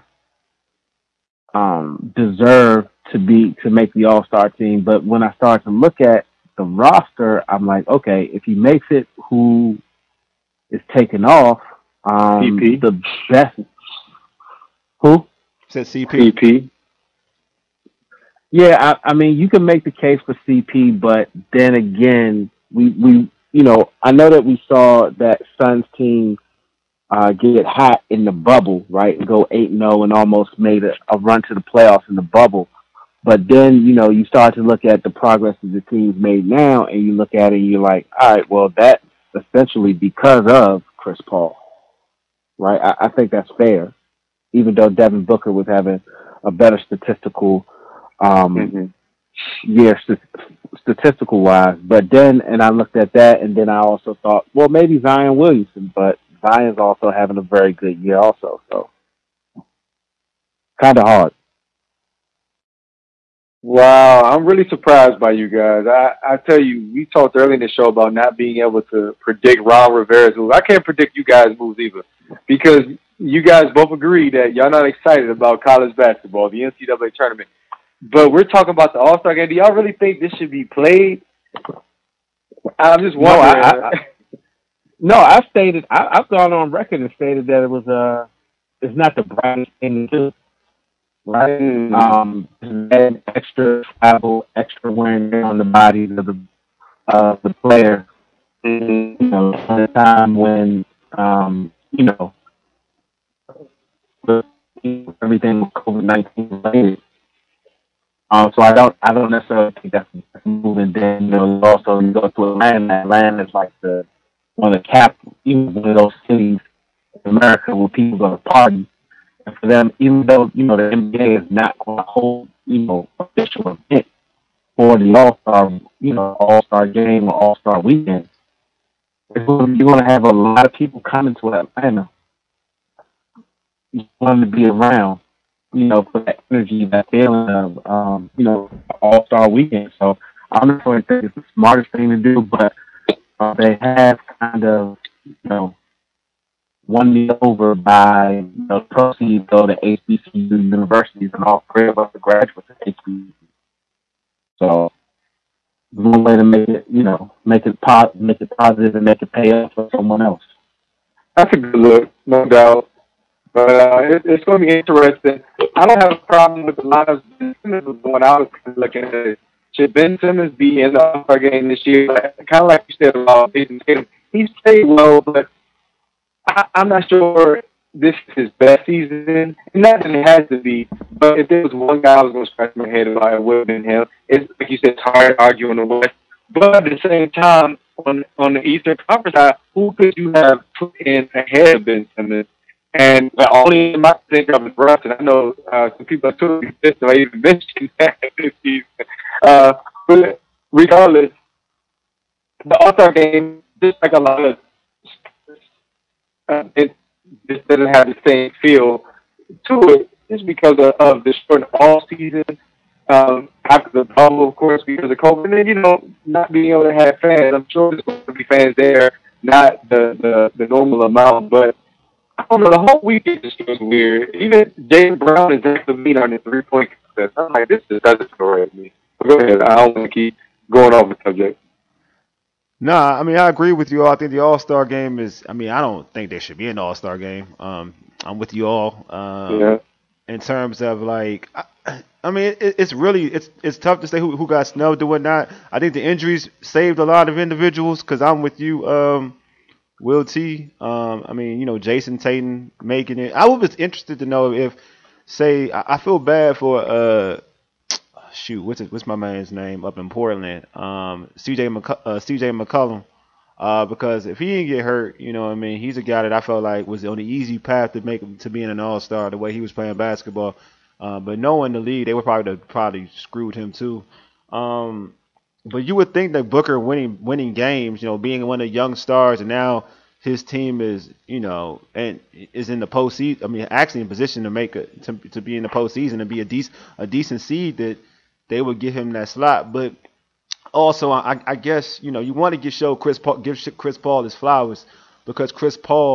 deserved to make the All Star team, but when I started to look at the roster, I'm like, okay, if he makes it, who is taken off? CP. The best. Who? Said CP. CP. Yeah, I mean, you can make the case for CP, but then again, we I know that we saw that Suns team get hot in the bubble, right, and go 8-0 and almost made a run to the playoffs in the bubble. But then, you start to look at the progress that the team's made now, and you look at it and you're like, all right, well, that's essentially because of Chris Paul, right? I think that's fair, even though Devin Booker was having a better statistical year, statistical wise. But then, and I looked at that, and then I also thought, well, maybe Zion Williamson, but Zion's also having a very good year also, so kind of hard. Wow, I'm really surprised by you guys. I tell you, we talked earlier in the show about not being able to predict Ron Rivera's move. I can't predict you guys' moves either, because you guys both agree that y'all not excited about college basketball, the NCAA tournament. But we're talking about the All-Star game. Do y'all really think this should be played? I'm just wondering. No, I've gone on record and stated that it's not the brightest thing to do. Right? And extra travel, extra wearing on the bodies of the player. At a time when everything with COVID-19 related. So I don't necessarily think that's moving. Then also you go to Atlanta. Atlanta is like one of those cities in America where people go to party. And for them, even though the NBA is not going to hold official event for the All-Star game or All-Star weekend, you're going to have a lot of people coming to Atlanta. You want them to be around, for that energy, that feeling of All-Star weekend. So I'm not going to think it's the smartest thing to do, but they have kind of won me over by proceeds go to HBCU universities, and all three of us are graduates of HBCU. So one way to make it positive and make it pay off for someone else. That's a good look, no doubt. But it's going to be interesting. I don't have a problem with a lot of Ben Simmons when I was looking at it. Should Ben Simmons be in the All-Star game this year? Kind of like you said about Jason Tatum. He's played well, but I'm not sure this is his best season. Not that it has to be, but if there was one guy I was going to scratch my head about, it would have been him. It's like you said, it's hard arguing the West. But at the same time, on the Eastern Conference side, who could you have put in ahead of Ben Simmons? And the only name I think of is Russ, and I know some people are totally pissed I even mentioned that this season. But regardless, the All-Star game, just like a lot of it just doesn't have the same feel to it, just because of the short off season after the bubble, of course, because of COVID, and then not being able to have fans. I'm sure there's going to be fans there, not the normal amount, but I don't know. The whole weekend just feels weird. Even Jaylen Brown and Zach LaVine on the 3-point contest. I'm like, this just doesn't feel right to me. But go ahead. I don't want to keep going off the subject. Nah, I mean, I agree with you all. I think the All-Star game I don't think there should be an All-Star game. I'm with you all. Yeah. In terms of it's tough to say who got snubbed or whatnot. I think the injuries saved a lot of individuals because I'm with you, Will T. Jason Tatum making it. I was interested to know if, say, I feel bad for what's my man's name up in Portland? CJ McCollum. Because if he didn't get hurt, he's a guy that I felt like was on the easy path to make him to being an all-star the way he was playing basketball. But knowing the league, they would probably screwed him too. But you would think that Booker winning games, being one of the young stars, and now his team is, and is in the postseason. Actually in position to be in the postseason and be a decent seed, that they would give him that slot. But also, I guess you want to give Chris Paul his flowers, because Chris Paul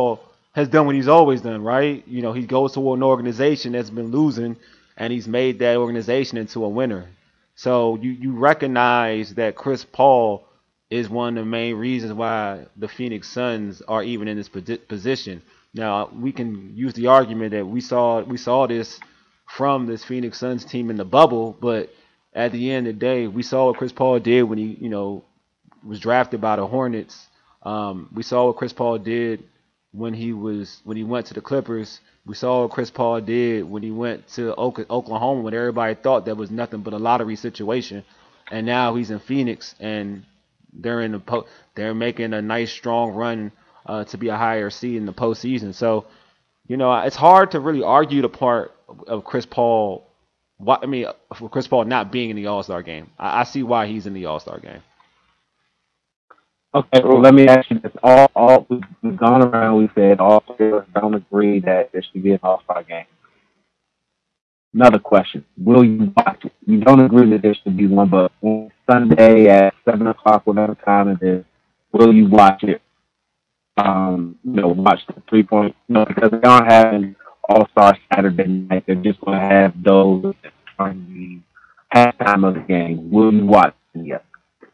has done what he's always done, right? You know, he goes to an organization that's been losing, and he's made that organization into a winner. So you recognize that Chris Paul is one of the main reasons why the Phoenix Suns are even in this position. Now, we can use the argument that we saw this from this Phoenix Suns team in the bubble, but at the end of the day, we saw what Chris Paul did when he, was drafted by the Hornets. We saw what Chris Paul did when he went to the Clippers. We saw what Chris Paul did when he went to Oklahoma, when everybody thought that was nothing but a lottery situation, and now he's in Phoenix, and they're making a nice strong run to be a higher seed in the postseason. So, it's hard to really argue the part of Chris Paul. For Chris Paul not being in the All-Star game. I see why he's in the All-Star game. Okay, well, let me ask you this. We've gone around, we said all players don't agree that there should be an All-Star game. Another question. Will you watch it? You don't agree that there should be one, but on Sunday at 7 o'clock, whatever time it is, will you watch it? Watch the 3-point, because they aren't having All-Star Saturday night. They're just going to have those on the halftime of the game. Will you watch it? Yes.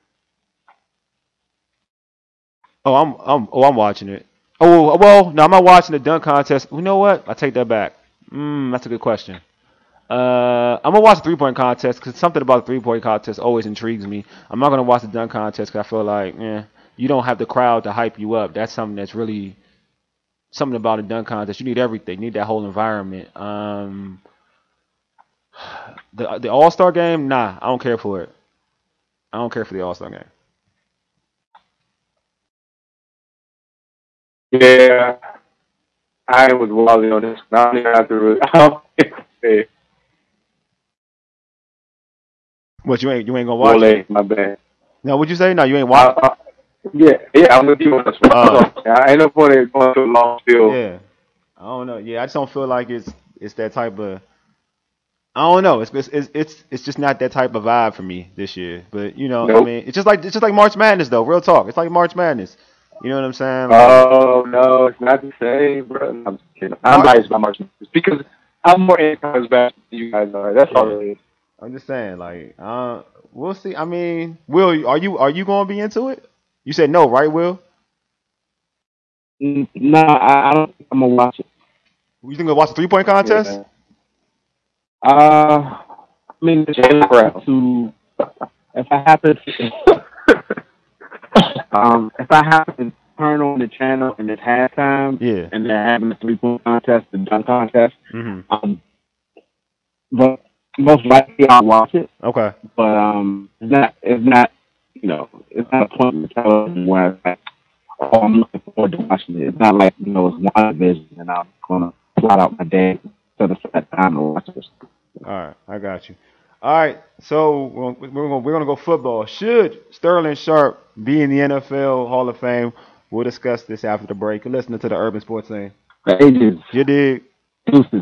I'm watching it. Oh, well, no, I'm not watching the dunk contest. You know what? I take that back. That's a good question. I'm going to watch the three-point contest because something about the three-point contest always intrigues me. I'm not going to watch the dunk contest because I feel like, you don't have the crowd to hype you up. That's something that's really something about a dunk contest. You need everything. You need that whole environment. The All-Star game, nah, I don't care for it. I don't care for the All-Star game. Yeah, I was Wally on this. I don't even have to really. What, you ain't gonna watch Wale, it? my bad. No, what'd you say? No, you ain't watch Yeah, I'm with you on this one. I ain't no point in going to a long field. Yeah, I don't know. Yeah, I just don't feel like it's that type of. I don't know. It's just not that type of vibe for me this year. But nope. I mean, it's just like March Madness though. Real talk. It's like March Madness. You know what I'm saying? Oh no, it's not the same, bro. I'm just kidding. I'm biased by March Madness because I'm more into college basketball than you guys are. That's all it is. I'm just saying, we'll see. I mean, Will, are you going to be into it? You said no, right, Will? No, I don't think I'm gonna watch it. You think you'll watch the 3-point contest? I mean, if I happen to turn on the channel and it's halftime, and they're having a 3-point contest, the dunk contest, but most likely I'll watch it. Okay. But it's not a point in the television where it's like, oh, I'm looking forward to watching it. It's not like, it's one vision and I'm gonna plot out my day so that time to watch this. All right, I got you. All right, so we're gonna go football. Should Sterling Sharp be in the NFL Hall of Fame? We'll discuss this after the break. You're listening to the Urban Sports Scene. Ages. You dig? Deuces.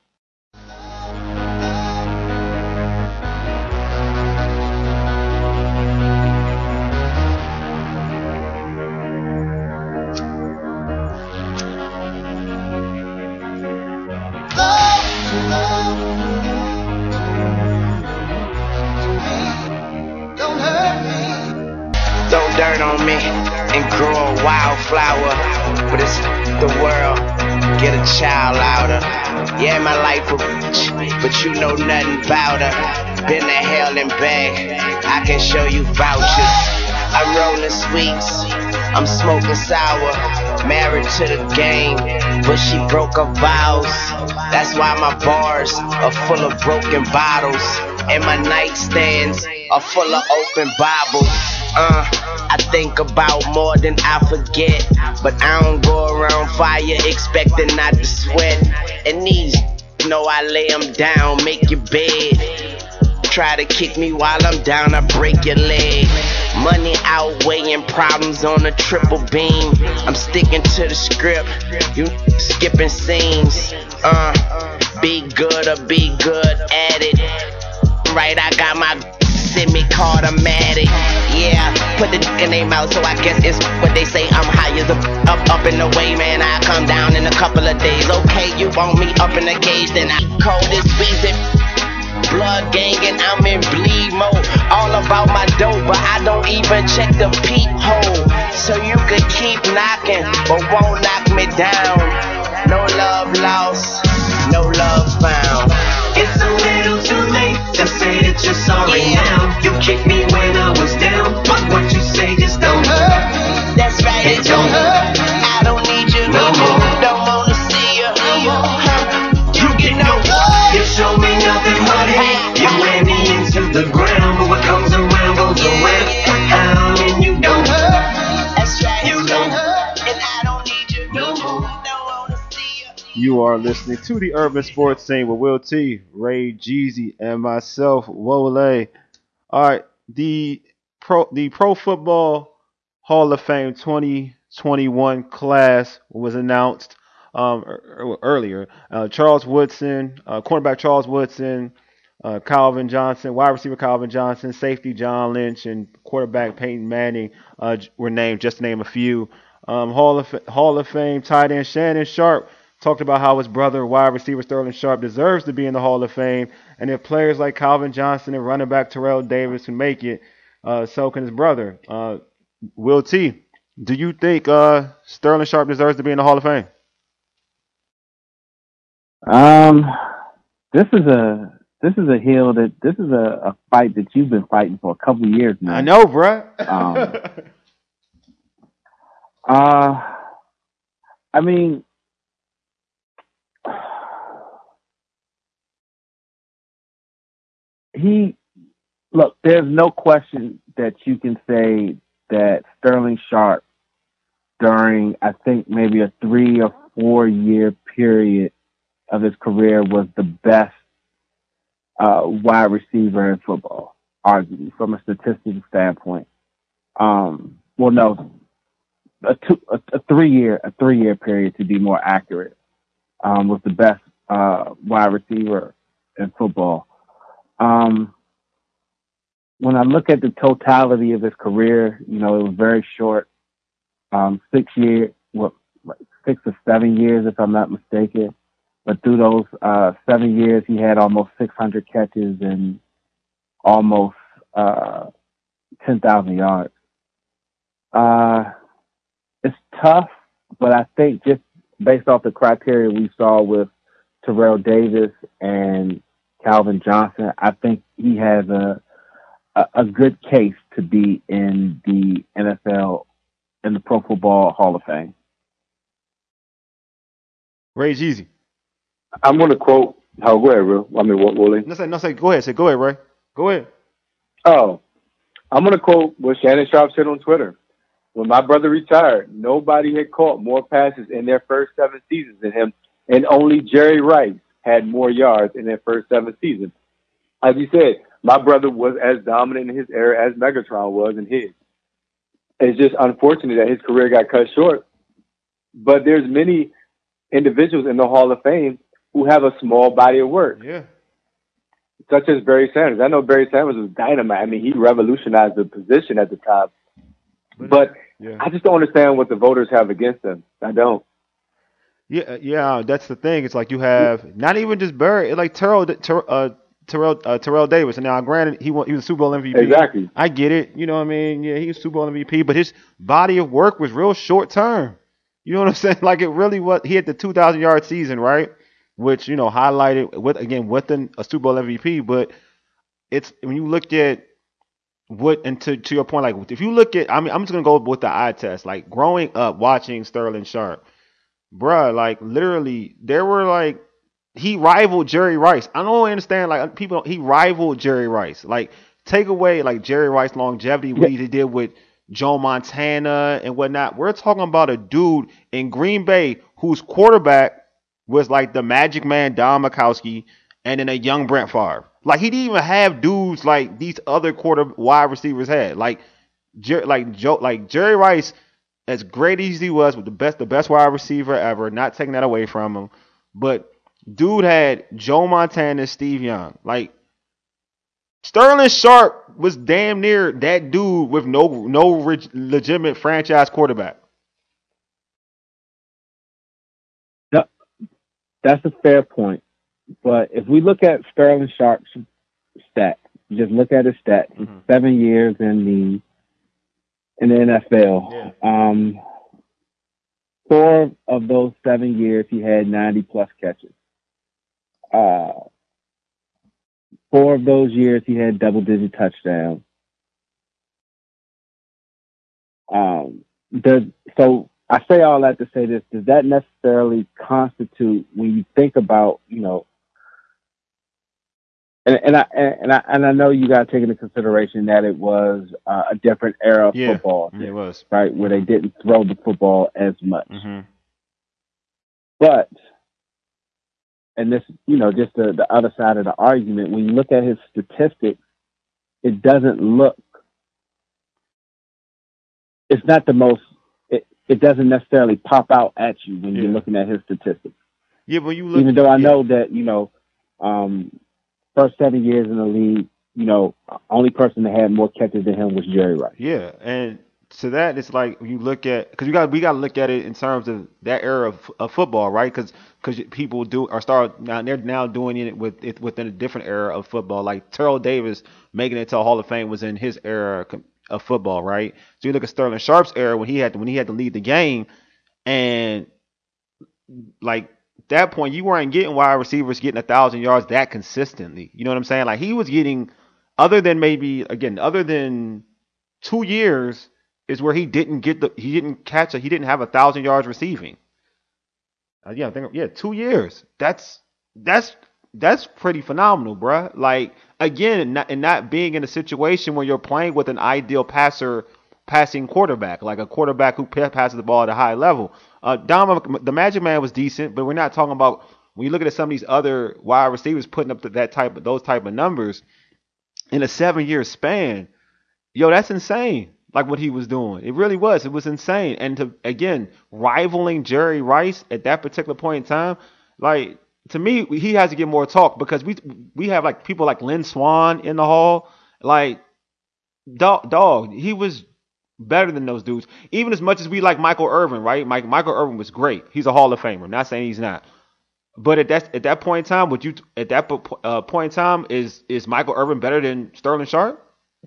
Dirt on me and grow a wildflower, but it's the world, get a child louder. Yeah, my life a bitch, but you know nothing about her. Been to hell and back, I can show you vouchers. I'm rolling sweets, I'm smoking sour. Married to the game, but she broke her vows. That's why my bars are full of broken bottles, and my nightstands are full of open Bibles. I think about more than I forget, but I don't go around fire expecting not to sweat. And these know I lay them down, make your bed. Try to kick me while I'm down, I break your leg. Money outweighing problems on a triple beam. I'm sticking to the script, you skipping scenes. Be good or be good at it. Right, I got my semi-automatic. Yeah, put the dick in their mouth, so I guess it's what they say. I'm high as a up in the way, man. I come down in a couple of days. Okay, you want me up in the cage, then I cold as freezing. Blood gang and I'm in bleed mode. All about my dope, but I don't even check the peephole. So you could keep knocking, but won't knock me down. No love lost, no love found. It's a little too late to say that you're sorry now. You kicked me when I was down, but what you say just don't hurt. That's right, it don't hurt. I don't need you no more. Don't wanna see you. You get no love. You show me nothing but hate. You ran me into the ground, but what comes around goes around. And you don't hurt. That's right, You don't hurt. and I don't need you no more. Don't wanna see you. You are listening to the Urban Sports Scene with Will T, Ray Jeezy, and myself, Wole. All right, the Pro Football Hall of Fame 2021 class was announced earlier. Charles Woodson, cornerback Charles Woodson, Calvin Johnson, wide receiver Calvin Johnson, safety John Lynch, and quarterback Peyton Manning were named, just to name a few. Hall of Fame tight end Shannon Sharp talked about how his brother, wide receiver Sterling Sharp, deserves to be in the Hall of Fame, and if players like Calvin Johnson and running back Terrell Davis can make it, so can his brother. Will T, do you think Sterling Sharp deserves to be in the Hall of Fame? This is a fight that you've been fighting for a couple years now. I know, bruh. I mean, there's no question that you can say that Sterling Sharp, during I think maybe a 3 or 4 year period of his career, was the best wide receiver in football, arguably from a statistical standpoint. Well, no, a 3 year period to be more accurate, was the best wide receiver in football. When I look at the totality of his career, it was very short, 6 or 7 years, if I'm not mistaken. But through those 7 years, he had almost 600 catches and almost 10,000 yards. It's tough, but I think just based off the criteria we saw with Terrell Davis and Calvin Johnson, I think he has a good case to be in the NFL, in the Pro Football Hall of Fame. Ray Jeezy. I'm going to quote. Oh, go ahead, Will. Wooly. No, say, go ahead. Say, go ahead, Ray. Go ahead. Oh, I'm going to quote what Shannon Sharp said on Twitter. When my brother retired, nobody had caught more passes in their first 7 seasons than him, and only Jerry Rice had more yards in their first 7 seasons. As you said, my brother was as dominant in his era as Megatron was in his. It's just unfortunate that his career got cut short. But there's many individuals in the Hall of Fame who have a small body of work. Yeah. Such as Barry Sanders. I know Barry Sanders was dynamite. I mean, he revolutionized the position at the time. But yeah. I just don't understand what the voters have against him. I don't. Yeah, that's the thing. It's like you have not even just Barry, like Terrell Davis. And now, granted, he was a Super Bowl MVP. Exactly. I get it. You know what I mean? Yeah, he was Super Bowl MVP, but his body of work was real short term. You know what I'm saying? Like, it really was. He had the 2,000-yard season, right? Which, highlighted with a Super Bowl MVP. But it's when you look at to your point, like, if you look at, I'm just gonna go with the eye test. Like, growing up watching Sterling Sharp, bruh, like, literally, there were, like, he rivaled Jerry Rice. I don't understand, like, he rivaled Jerry Rice. Like, take away, like, Jerry Rice longevity, what he did with Joe Montana and whatnot. We're talking about a dude in Green Bay whose quarterback was like the Magic Man, Don Majkowski, and then a young Brent Favre. Like, he didn't even have dudes like these other wide receivers had. Like Jerry Rice, as great as he was the best wide receiver ever, not taking that away from him. But dude had Joe Montana and Steve Young. Like, Sterling Sharp was damn near that dude with no legitimate franchise quarterback. That's a fair point. But if we look at Sterling Sharp's stats, just look at his stats. 7 years in the NFL. Yeah. 4 of those 7 years he had 90+ catches. 4 of those years he had double-digit touchdowns. So I say all that to say this: does that necessarily constitute, when you think about, and I know you got to take into consideration that it was a different era of football. It was, right, where they didn't throw the football as much. But, and this, just the other side of the argument, when you look at his statistics, it doesn't look. It's not the most. It doesn't necessarily pop out at you when you're looking at his statistics. Yeah, when you look, even though I know that first 7 years in the league, only person that had more catches than him was Jerry Rice. Yeah, and to that, it's like you look at, because we got to look at it in terms of that era of football, right? Because people they're now doing it within a different era of football. Like Terrell Davis making it to a Hall of Fame was in his era of football, right? So you look at Sterling Sharp's era when he had to lead the game, and like that point, you weren't getting wide receivers getting 1,000 yards that consistently. You know what I'm saying? Like he was getting, other than 2 years is where he didn't have 1,000 yards receiving. 2 years. That's pretty phenomenal, bruh. Like again, and not being in a situation where you're playing with an ideal passing quarterback, like a quarterback who passes the ball at a high level. The Magic Man was decent, but we're not talking about, when you look at some of these other wide receivers putting up those type of numbers in a 7-year span. Yo, that's insane. Like what he was doing, it really was. It was insane, and rivaling Jerry Rice at that particular point in time, like to me, he has to get more talk, because we have like people like Lynn Swann in the hall, like dog. He was better than those dudes. Even as much as we like Michael Irvin, right? Michael Irvin was great. He's a Hall of Famer. I'm not saying he's not. But at that point in time, is Michael Irvin better than Sterling Sharp?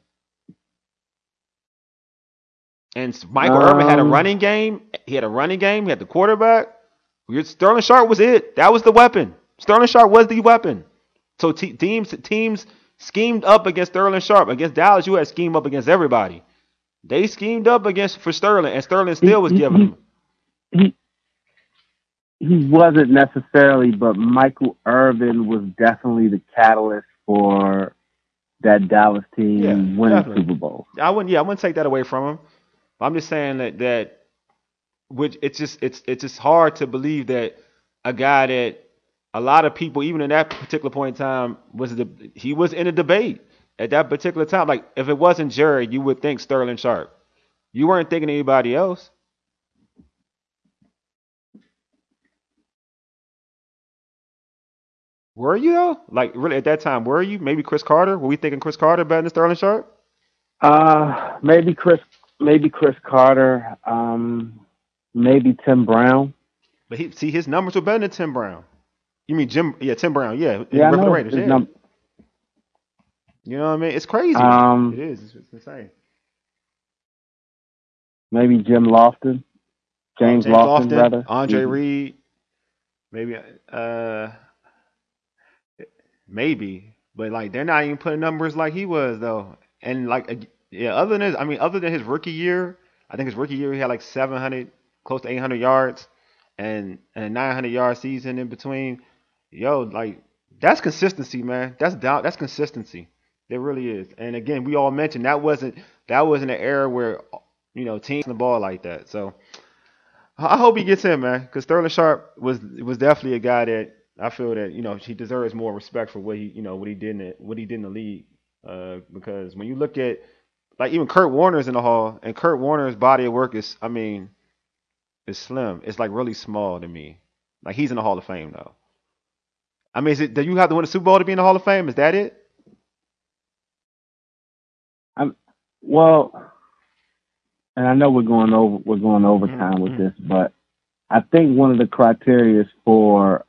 And Michael Irvin had a running game. He had the quarterback. Sterling Sharp was it. That was the weapon. Sterling Sharp was the weapon. So teams schemed up against Sterling Sharp. Against Dallas, you had schemed up against everybody. They schemed up for Sterling, and Sterling still was giving them. He wasn't necessarily, but Michael Irvin was definitely the catalyst for that Dallas team winning Super Bowl. I wouldn't take that away from him. I'm just saying that it's just hard to believe that a guy that a lot of people, even in that particular point in time, he was in a debate at that particular time. Like if it wasn't Jerry, you would think Sterling Sharp. You weren't thinking anybody else. Were you though? Like really at that time, were you? Maybe Chris Carter? Were we thinking Chris Carter better than Sterling Sharp? Maybe Chris Carter. Maybe Tim Brown. But his numbers were better than Tim Brown. You mean Tim Brown? Yeah, I know. Raiders, you know what I mean? It's crazy. It is. It's insane. Maybe Jim Lofton. James Lofton, rather. Andre Reed. Maybe. But like they're not even putting numbers like he was though. And like other than his rookie year, I think his rookie year he had like 700, close to 800 yards and a 900-yard season in between. Yo, like that's consistency, man. That's consistency. It really is. And again, we all mentioned that wasn't an era where teams the ball like that. So I hope he gets in, man, because Sterling Sharp was definitely a guy that I feel that he deserves more respect for what he did in the league. Because when you look at like even Kurt Warner's in the hall, and Kurt Warner's body of work is slim. It's like really small to me. Like he's in the Hall of Fame though. I mean, do you have to win a Super Bowl to be in the Hall of Fame? Is that it? Well, and I know we're going overtime with this, but I think one of the criteria for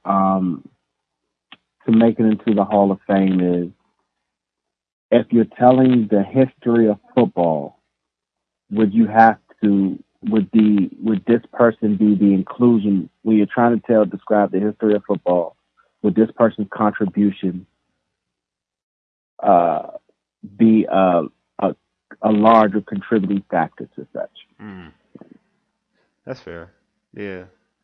to make it into the Hall of Fame is if you're telling the history of football, would this person be the inclusion when you're trying to describe the history of football? Would this person's contribution be a larger contributing factor to such? That's fair. Yeah.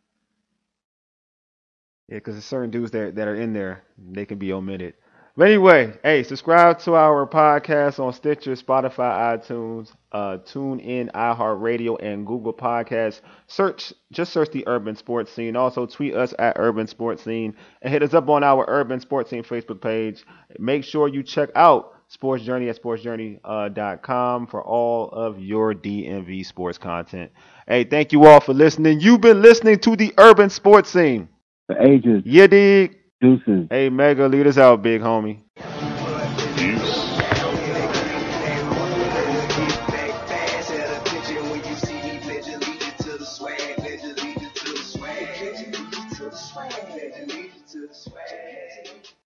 Yeah, because there's certain dudes that are in there, they can be omitted. But anyway, hey, subscribe to our podcast on Stitcher, Spotify, iTunes, TuneIn, iHeartRadio, and Google Podcasts. Just search the Urban Sports Scene. Also, tweet us at Urban Sports Scene and hit us up on our Urban Sports Scene Facebook page. Make sure you check out Sports Journey at sportsjourney.com for all of your DMV sports content. Hey, thank you all for listening. You've been listening to the Urban Sports Scene. For ages. Yeah, dig. Deuces. Hey, Mega, lead us out, big homie.